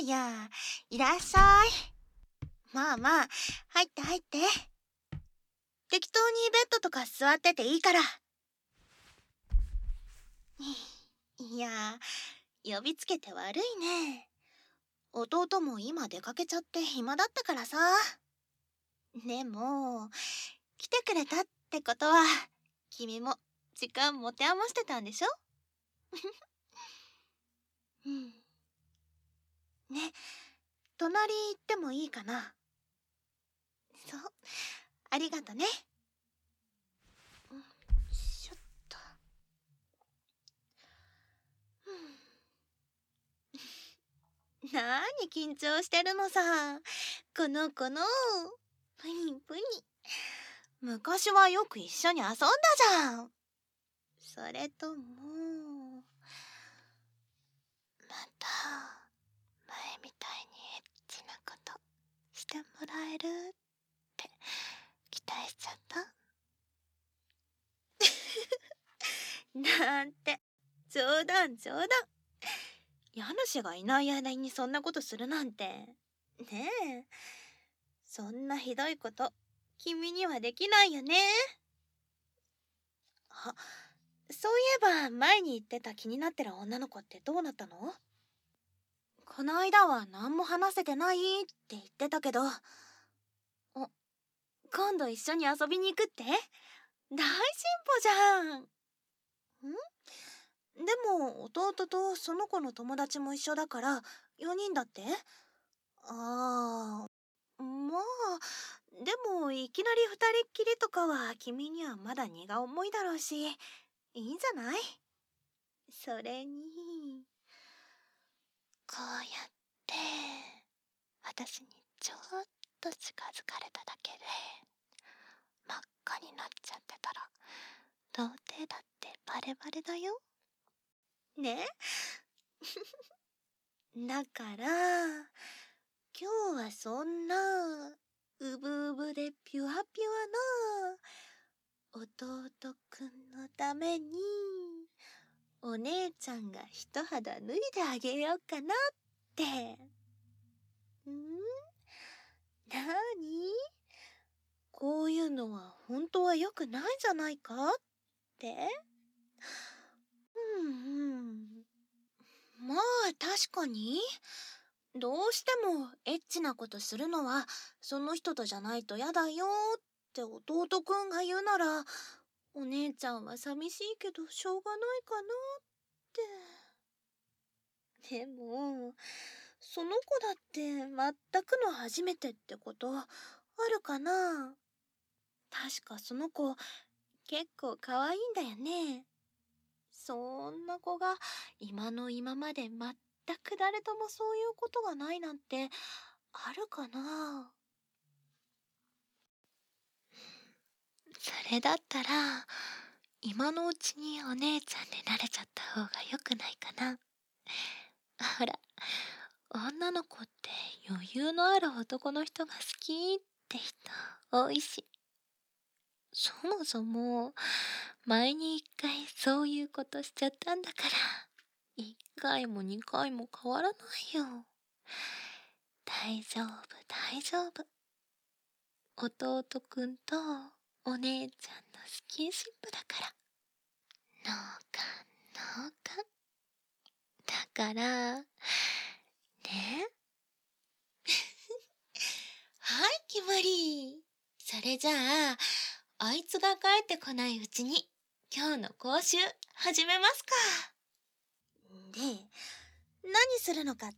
いや、いらっしゃい。まあまあ、入って入って。適当にベッドとか座ってていいから。いや、呼びつけて悪いね。弟も今出かけちゃって暇だったからさ。でも、来てくれたってことは、君も時間持て余してたんでしょ？うん。ね、隣行ってもいいかな？そう、ありがとね。しょっと。なに緊張してるのさ。この子の、ぷにぷに。昔はよく一緒に遊んだじゃん。それとも、また、前みたいにエッチなことしてもらえるって期待しちゃった？なんて、冗談冗談。家主がいない間にそんなことするなんて。ねえ。そんなひどいこと、君にはできないよね。あ、そういえば前に言ってた気になってる女の子ってどうなったの？この間は何も話せてないって言ってたけど。今度一緒に遊びに行くって？大進歩じゃん。でも弟とその子の友達も一緒だから4人だって？ああ、まあ、でもいきなり2人っきりとかは君にはまだ荷が重いだろうし、いいんじゃない？それに、こうやって私にちょっと近づかれただけで真っ赤になっちゃってたら童貞だってバレバレだよ。ね？だから今日はそんなうぶうぶでピュアピュアな弟くんのためにお姉ちゃんが一肌脱いであげようかなって。なに？こういうのは本当は良くないんじゃないかって？まあ確かに。どうしてもエッチなことするのはその人とじゃないとやだよって弟くんが言うなら、お姉ちゃんは寂しいけどしょうがないかなって。でも、その子だって全くの初めてってことあるかな？確かその子結構可愛いんだよね。そんな子が今の今まで全く誰ともそういうことがないなんてあるかな？それだったら今のうちにお姉ちゃんになれちゃった方がよくないかな。ほら、女の子って余裕のある男の人が好きって人多いし、そもそも前に一回そういうことしちゃったんだから一回も二回も変わらないよ。大丈夫大丈夫。弟くんとお姉ちゃんのスキンシップだから。脳幹脳幹だからね。はい、決まり。それじゃああいつが帰ってこないうちに今日の講習始めますか。で、何するのかって？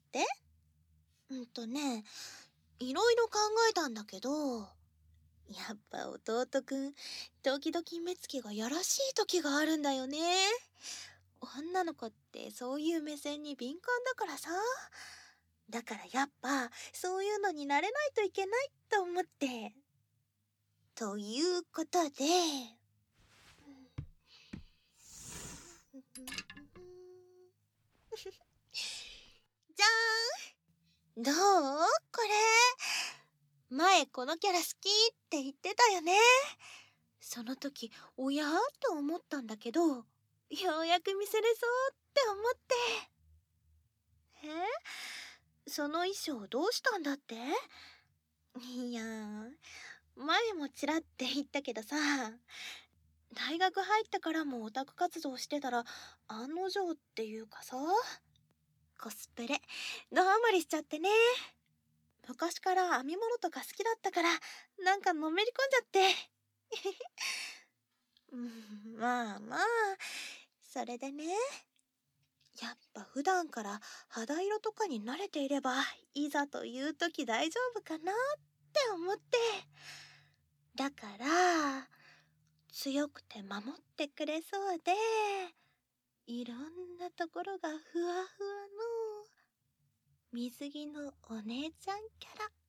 いろいろ考えたんだけど、やっぱ弟くん、時々目つきがやらしい時があるんだよね。女の子ってそういう目線に敏感だからさ。だからやっぱそういうのになれないといけないと思って。ということで、じゃーん。どう？これ。前このキャラ好きって言ってたよね。その時、おやーって思ったんだけど、ようやく見せれそうって思って。 その衣装どうしたんだって？いやー、前もちらって言ったけどさ、大学入ってからもオタク活動してたら案の定っていうかさ、コスプレドハマりしちゃってね。昔から編み物とか好きだったから、なんかのめり込んじゃって。まあまあ、それでね、やっぱ普段から肌色とかに慣れていれば、いざという時大丈夫かなって思って。だから、強くて守ってくれそうで、いろんなところがふわふわの水着のお姉ちゃんキャラ。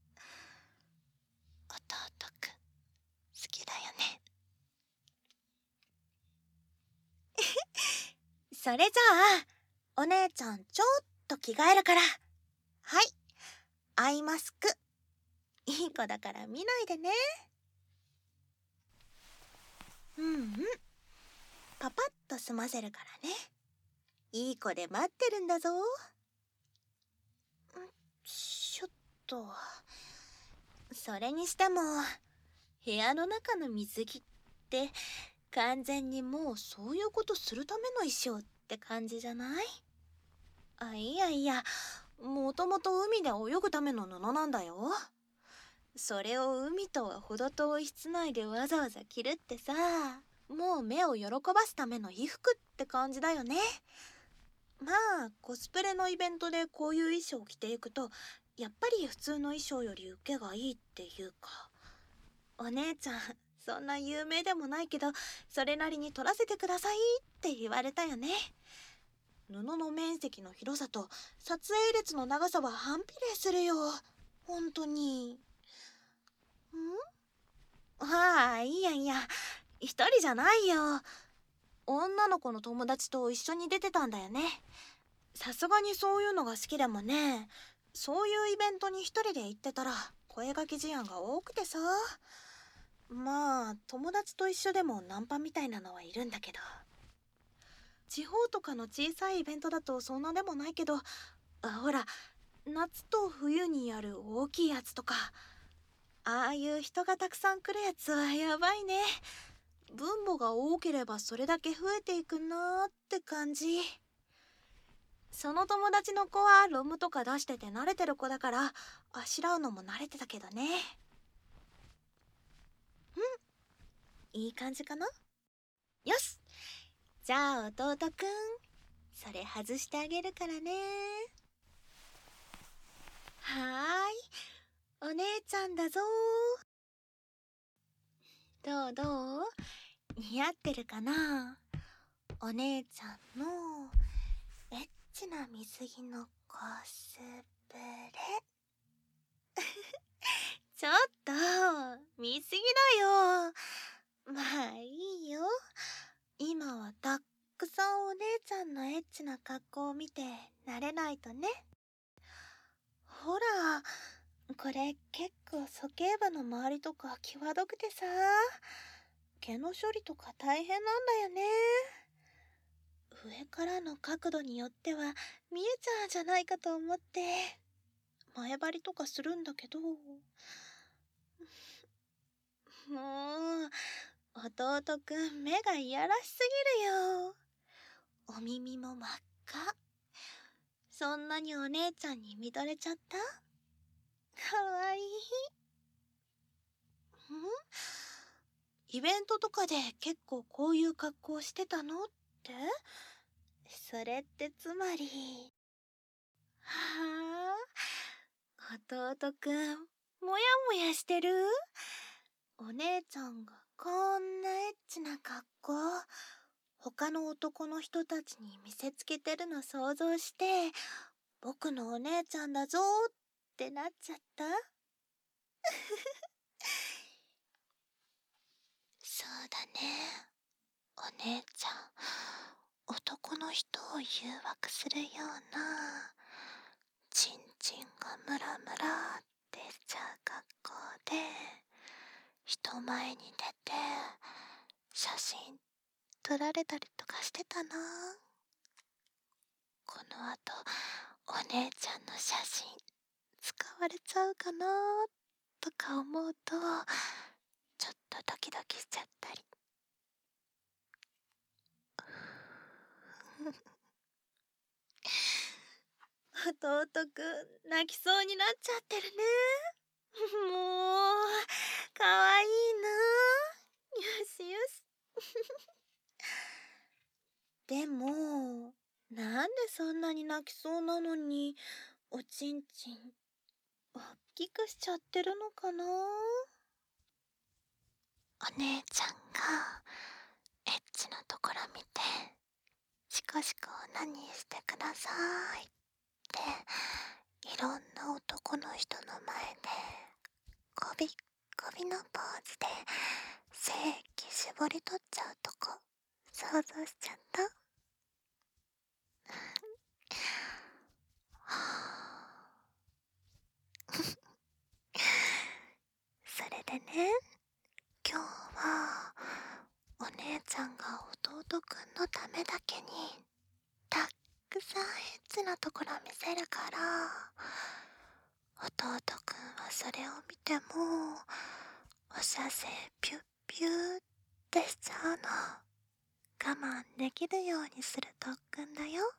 弟くん、好きだよね。それじゃあ、お姉ちゃんちょっと着替えるから。はい、アイマスク。いい子だから見ないでね。パパッと済ませるからね。いい子で待ってるんだぞ。ちょっと。それにしても、部屋の中の水着って完全にもうそういうことするための衣装って感じじゃない？いやいや、もともと海で泳ぐための布なんだよ。それを海とは程遠い室内でわざわざ着るってさ、もう目を喜ばすための衣服って感じだよね。まあコスプレのイベントでこういう衣装を着ていくと、やっぱり普通の衣装より受けがいいっていうか。お姉ちゃん、そんな有名でもないけど、それなりに撮らせてくださいって言われたよね。布の面積の広さと撮影列の長さは反比例するよ。本当に。いいやいや、一人じゃないよ。女の子の友達と一緒に出てたんだよね。さすがにそういうのが好きでもね、そういうイベントに一人で行ってたら声掛け事案が多くてさ。まあ友達と一緒でもナンパみたいなのはいるんだけど、地方とかの小さいイベントだとそんなでもないけど、ほら夏と冬にやる大きいやつとか、ああいう人がたくさん来るやつはやばいね。分母が多ければそれだけ増えていくなーって感じ。その友達の子はロムとか出してて慣れてる子だから、あしらうのも慣れてたけどね。いい感じかな？よし、じゃあ弟くん、それ外してあげるからね。お姉ちゃんだぞ。どうどう？似合ってるかな？お姉ちゃんのエッチな水着のコスプレ。ちょっと見すぎだよ。まあいいよ。今はたくさんお姉ちゃんのエッチな格好を見て慣れないとね。ほら、これ結構鼠径部の周りとか際どくてさ、毛の処理とか大変なんだよね。上からの角度によっては見えちゃうんじゃないかと思って前張りとかするんだけど、もう弟くん目がいやらしすぎるよ。お耳も真っ赤。そんなにお姉ちゃんに見とれちゃった？かわいい。イベントとかで結構こういう格好してたのって？それってつまり。はあ、弟くんもやもやしてる？お姉ちゃんがこんなエッチな格好他の男の人たちに見せつけてるの想像して、僕のお姉ちゃんだぞってなっちゃった？そうだね。お姉ちゃん、男の人を誘惑するような、チンチンがムラムラってしちゃう格好で、人前に出て、写真撮られたりとかしてたな。この後、 お姉ちゃんの写真使われちゃうかなとか思うと、ちょっとドキドキしちゃったり。弟くん泣きそうになっちゃってるね。もうかわいいな。よしよし。でもなんでそんなに泣きそうなのにおちんちん大きくしちゃってるのかな。お姉ちゃんがエッチなところ見てシコシコ何してくださいっていろんな男の人の前でこびっこびのポーズで精液絞り取っちゃうとこ想像しちゃった。それでね、今日はお姉ちゃんが弟くんのためだけにたくさんエッチなところ見せるから、弟くんはそれを見てもお射精ピュッピューってしちゃうの我慢できるようにする特訓だよ。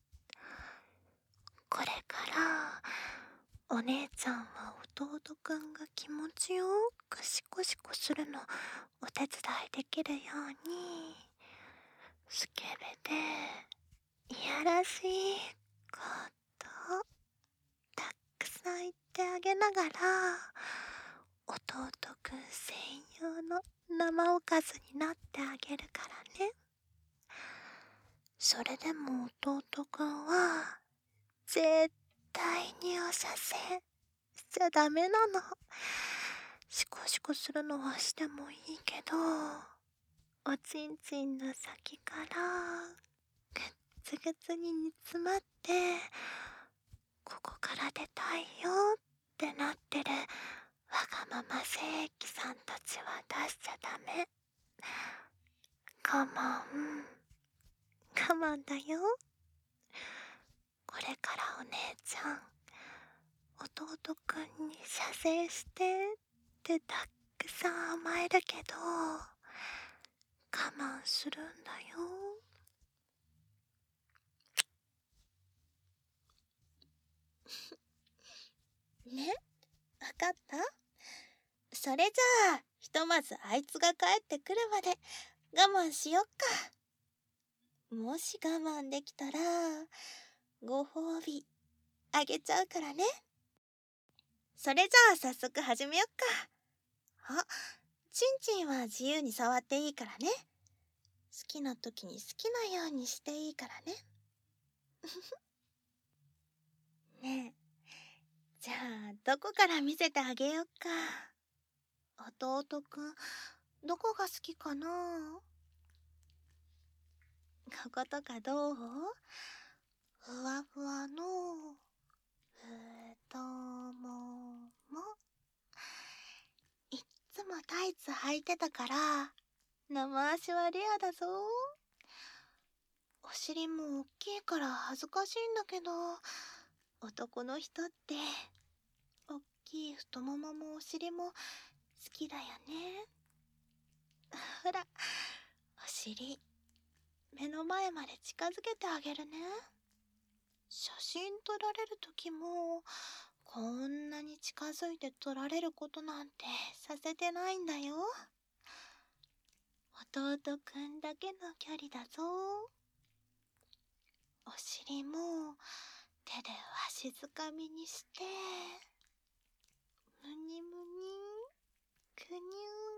これからお姉ちゃんは弟くんが気持ちよくシコシコするのお手伝いできるようにスケベでいやらしいことたくさん言ってあげながら弟くん専用の生おかずになってあげるからね。それでも弟くんは絶対にお射精しちゃダメなの。シコシコするのはしてもいいけど、おちんちんの先からグッツグツに煮詰まってここから出たいよってなってるわがまま正規さんたちは出しちゃダメ。我慢我慢だよ。これからお姉ちゃん弟くんに射精してってたくさん甘えるけど我慢するんだよ。ね、わかった？それじゃあひとまずあいつが帰ってくるまで我慢しよっか。もし我慢できたらご褒美あげちゃうからね。それじゃあ早速始めよっか。あ、ちんちんは自由に触っていいからね。好きな時に好きなようにしていいからね。ねえ、じゃあどこから見せてあげよっか。弟くんどこが好きかな。こことかどう？ふわふわの太もも。いっつもタイツ履いてたから生足はレアだぞ。お尻も大きいから恥ずかしいんだけど、男の人って大きい太もももお尻も好きだよね。ほら、お尻目の前まで近づけてあげるね。写真撮られる時もこんなに近づいて撮られることなんてさせてないんだよ。弟くんだけの距離だぞ。お尻も手でわしづかみにしてむにむにくにゅ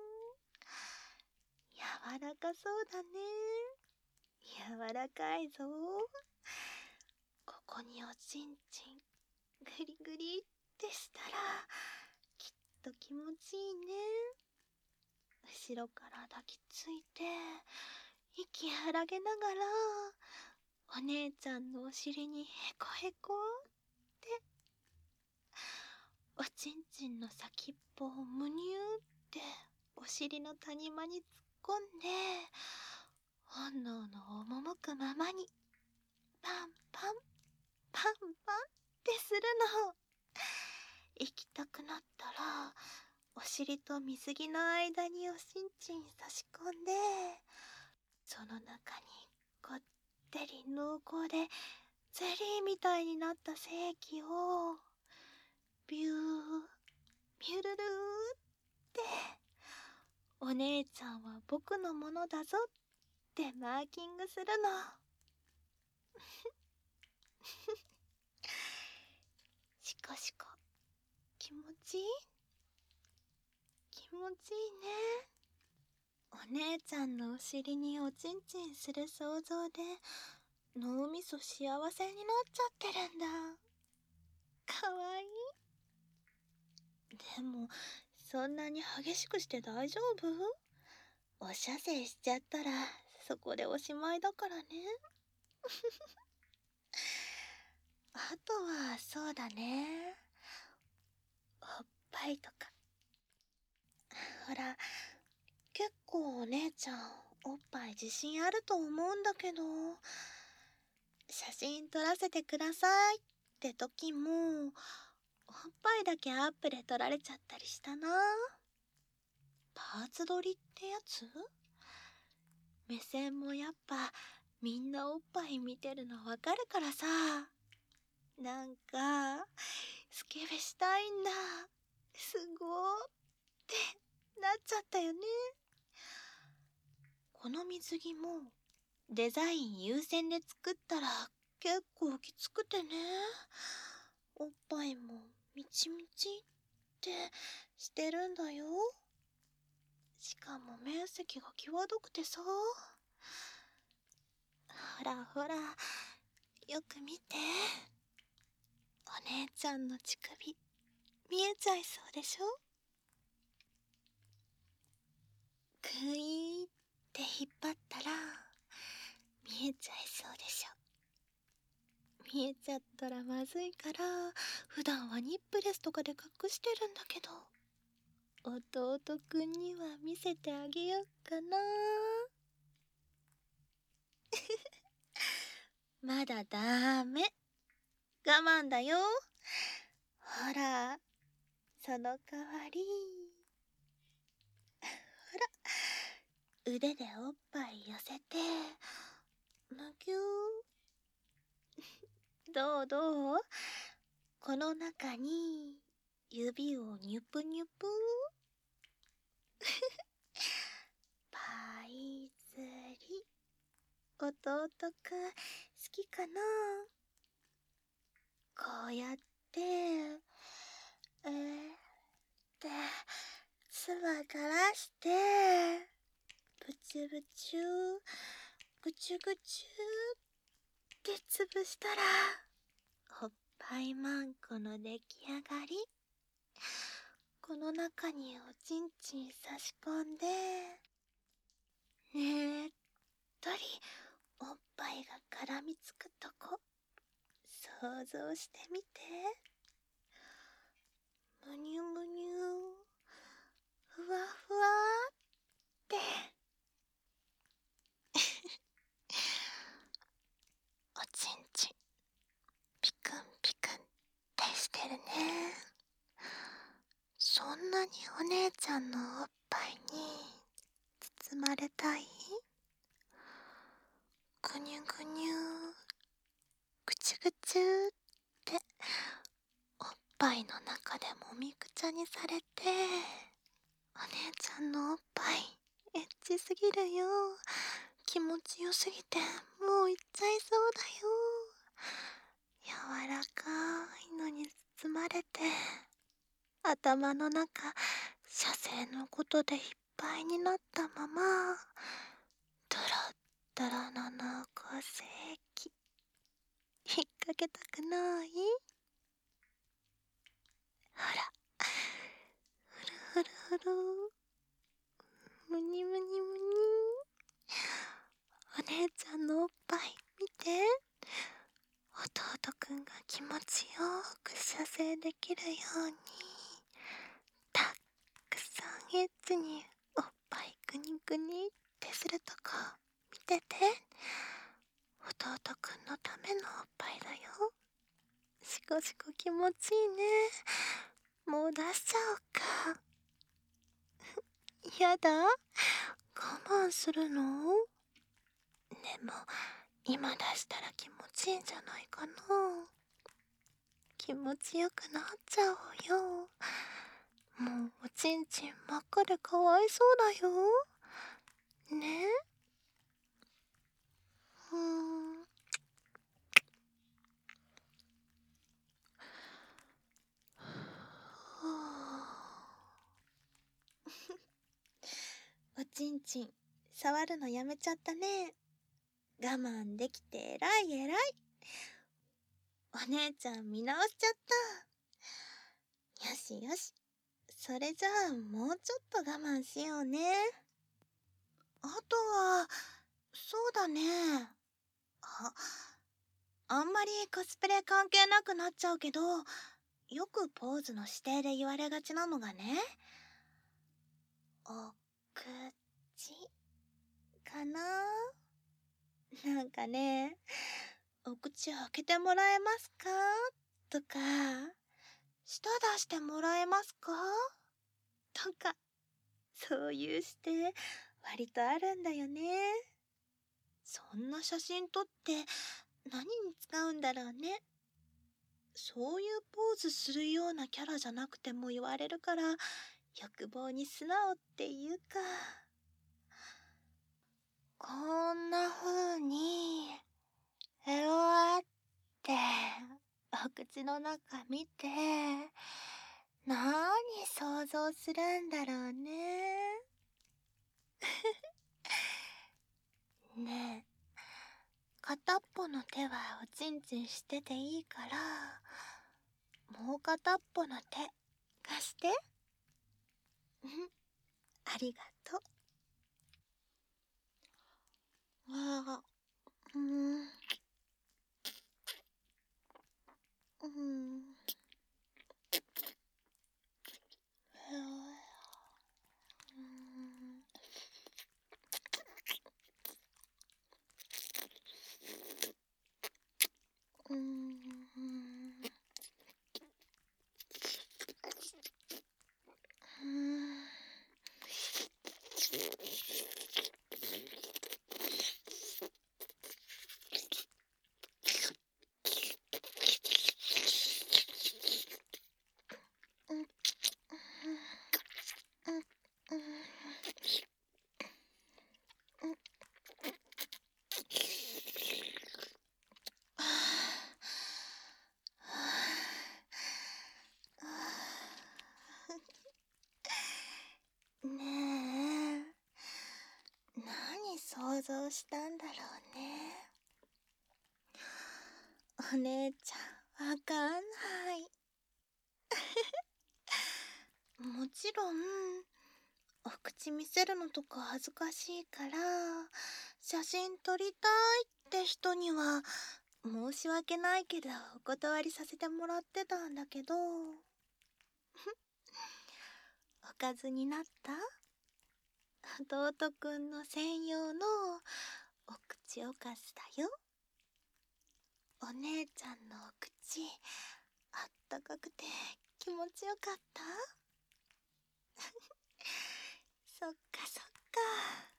ー。柔らかそうだね。柔らかいぞ。ここにおちんちんグリグリってしたらきっと気持ちいいね。後ろから抱きついて息荒げながらお姉ちゃんのお尻にへこへこっておちんちんの先っぽをむにゅーってお尻の谷間に突っ込んで本能の赴くままにパンパンパンパンっ尻と水着の間におしんちん差し込んで、その中にこってり濃厚でゼリーみたいになった精液をビュービュルルーってお姉ちゃんは僕のものだぞってマーキングするの。シコシコ気持ちいい？気持ちいいね。お姉ちゃんのお尻におちんちんする想像で脳みそ幸せになっちゃってるんだ。かわいい。でもそんなに激しくして大丈夫？お射精しちゃったらそこでおしまいだからね。あとはそうだね、おっぱいとか。ほら、結構お姉ちゃんおっぱい自信あると思うんだけど、写真撮らせてくださいって時もおっぱいだけアップで撮られちゃったりしたな。パーツ撮りってやつ？目線もやっぱみんなおっぱい見てるのわかるからさ、なんかスケベしたいんだ、すごーってなっちゃったよね。この水着もデザイン優先で作ったら結構きつくてね、おっぱいもみちみちってしてるんだよ。しかも面積が際どくてさ、ほらほら、よく見て、お姉ちゃんの乳首見えちゃいそうでしょ。グイーって引っ張ったら見えちゃいそうでしょ。見えちゃったらまずいから普段はニップレスとかで隠してるんだけど、弟くんには見せてあげよっかな。まだダメ、我慢だよ。ほら、その代わり、ほら、腕でおっぱい寄せてむぎゅー。どうどう？この中に指をニュプニュプパイ釣り、弟くん好きかな？こうやってでつばからしてブチュブチュぐちゅぐちゅって潰したらおっぱいまんこの出来上がり。この中におちんちん差し込んでねっとりおっぱいが絡みつくとこ想像してみて。むにゅむにゅ、ふわふわっておちんちんピクンピクンってしてるね。そんなにお姉ちゃんのおっぱいに包まれたい？ぐにゅぐにゅ、ぐちゅぐちゅっておっぱいの中でもみくちゃにされて、お姉ちゃんのおっぱいエッチすぎるよ。気持ちよすぎてもういっちゃいそうだよ。柔らかいのに包まれて、頭の中射精のことでいっぱいになったまま、ドロッドロの濃厚精液引っ掛けたくない？ほら、ふるふるふる、むにむにむに。お姉ちゃんのおっぱい見て、弟くんが気持ちよく射精できるようにたくさんエッチにおっぱいグニグニってするとこ見てて。弟くんのためのおっぱいだよ。しこしこ気持ちいいね。もう出しちゃおうか。 やだ、我慢するの？でも今出したら気持ちいいんじゃないかな。気持ちよくなっちゃおうよ。もうおちんちん真っ赤でかわいそうだよ。ね。うーん。おちんちん触るのやめちゃったね。我慢できて偉い偉い。お姉ちゃん見直しちゃった。よしよし。それじゃあもうちょっと我慢しようね。あとは、そうだね。あ、あんまりコスプレ関係なくなっちゃうけど、よくポーズの指定で言われがちなのがね、お口かな。なんかね、お口開けてもらえますかとか、舌出してもらえますかとか、そういう指定割とあるんだよね。そんな写真撮って何に使うんだろうね。そういうポーズするようなキャラじゃなくても言われるから、欲望に素直っていうか。こんな風にエロあってお口の中見て何想像するんだろうね。ねえ、片っぽの手はおちんちんしてていいから、もう片っぽの手貸して。ありがとう。ああ、うん、うん。うん。ねえ、何想像したんだろうね。お姉ちゃんわかんない。もちろんお口見せるのとか恥ずかしいから写真撮りたいって人には申し訳ないけどお断りさせてもらってたんだけど、おかずになった？弟くんの専用のお口おかずだよ。お姉ちゃんのお口あったかくて気持ちよかった？そっかそっか。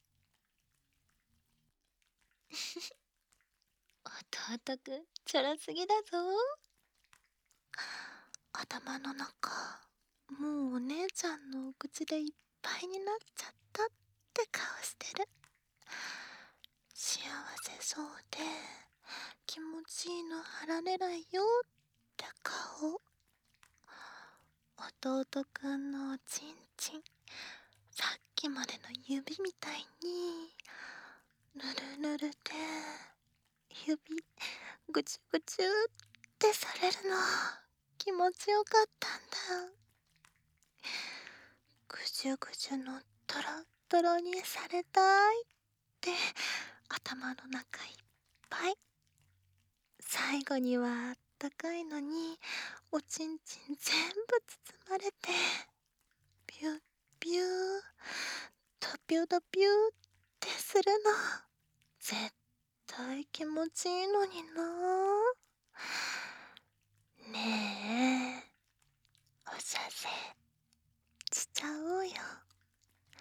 弟くんちょろすぎだぞ。頭の中もうお姉ちゃんのお口でいっぱいになっちゃったって顔してる。幸せそうで気持ちいいの晴られないよって顔。弟くんのおちんちんさっきまでの指みたいにぬるぬるで指ぐちゅぐちゅってされるの気持ちよかったんだ。ぐじゅぐじゅのトロトロにされたいって頭の中いっぱい。最後にはあったかいのにおちんちん全部包まれてビュッビュードピュドピューってするの絶対気持ちいいのにな。ねえ、おしゃせしちゃおうよ。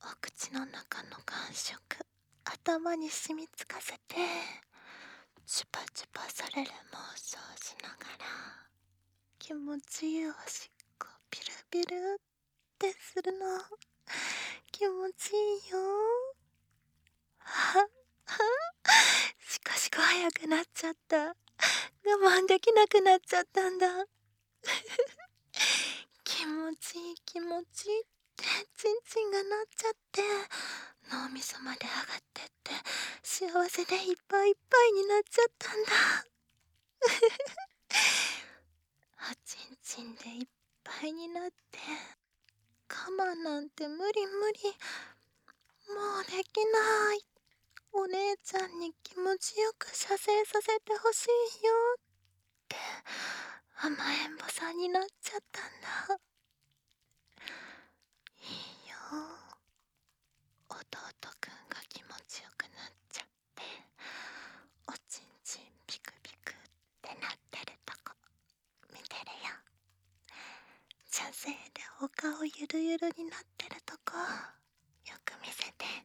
お口の中の感触頭に染みつかせてチュパチュパされる妄想しながら気持ちいいおしっこピルピルってするの気持ちいいよ。はっはっ、しかし早くなっちゃった。我慢できなくなっちゃったんだ。気持ちいい気持ちいいってチンチンがなっちゃって脳みそまで上がってって幸せでいっぱいいっぱいになっちゃったんだ。おちんちんでいっぱいになって我慢なんて無理無理、もうできない。お姉ちゃんに気持ちよく射精させてほしいよって甘えん坊さんになっちゃったんだ。いいよ、弟くんが気持ちよくなっちゃっておちんちんピクピクってなってるとこ見てるよ。射精でお顔ゆるゆるになってるとこよく見せて。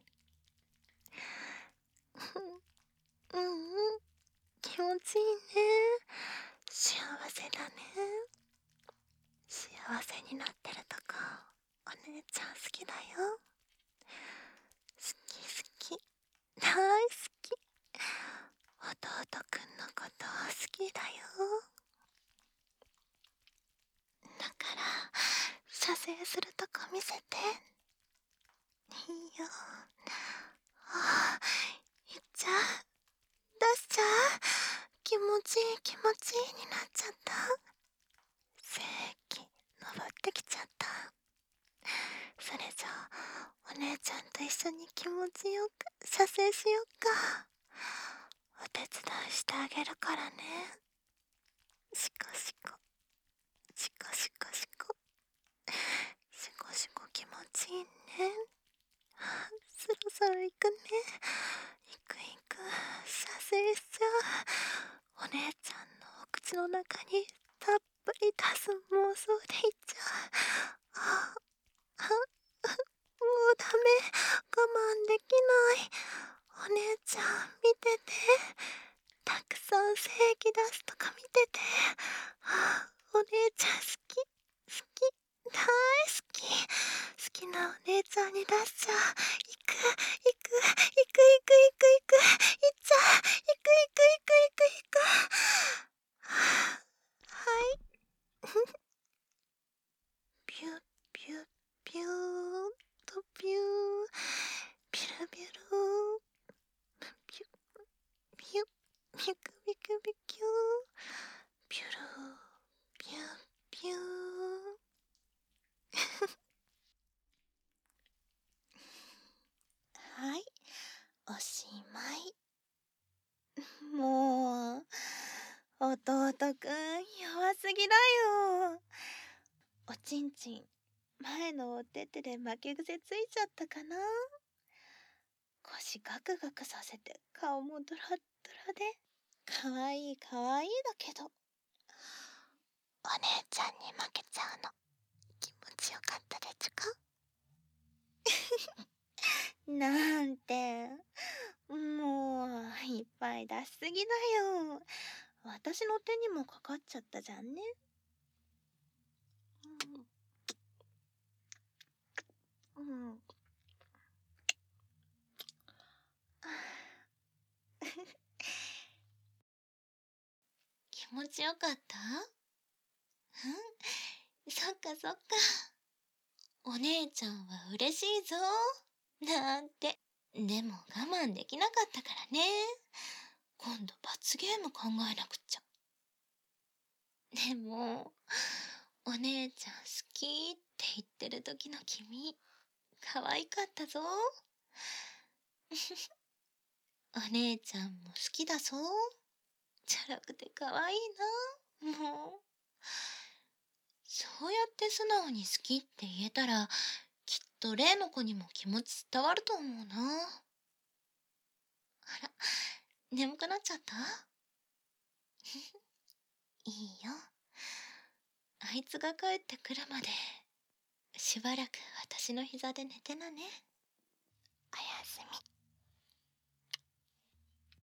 うんうん、気持ちいいね。幸せだね。幸せになってるとこお姉ちゃん好きだよ。好き好き、大好き。弟くんのこと好きだよ。だから射精するとこ見せて。いいよ。ああ、いっちゃう、出しちゃう。気持ちいい気持ちいいになっちゃった。精液登ってきちゃった。それじゃあお姉ちゃんと一緒に気持ちよく射精しよっか。お手伝いしてあげるからね。シコシコシコシコシコシコシコ、気持ちいいね。そろそろ行くね。行く行く、射精しちゃう。お姉ちゃんのお口の中にたっぷり出す妄想でいっちゃう。もうダメ、我慢できない。お姉ちゃん見てて、たくさん精液出すとか見てて。お姉ちゃん好き好き、大好き。好きなお姉ちゃんに出しちゃう。行く行く行く行く行く行く、行っちゃう。行く行く行く行く行く。はい。ピュッピュッピューっとピュー、ピュルピュルピュッピュッ、ピクピクピキュー、ピュルピュッピュー。はい、おしまい。もう弟くん弱すぎだよ。おちんちん前のお手手で負け癖ついちゃったかな。腰ガクガクさせて顔もドラッドラでかわいいかわいいだけど、お姉ちゃんに負けちゃうの気持ちよかったでちゅか。なんてもういっぱい出しすぎだよ。私の手にもかかっちゃったじゃんね。うん、うん、気持ちよかった？うん、そっかそっか。お姉ちゃんは嬉しいぞ。なんて。でも我慢できなかったからね。今度罰ゲーム考えなくっちゃ。でも、お姉ちゃん好きって言ってる時の君、可愛かったぞ。お姉ちゃんも好きだぞ。チャラくて可愛いな。もう。そうやって素直に好きって言えたら、きっと例の子にも気持ち伝わると思うな。あら、眠くなっちゃった？いいよ。あいつが帰ってくるまで、しばらく私の膝で寝てなね。 おやすみ。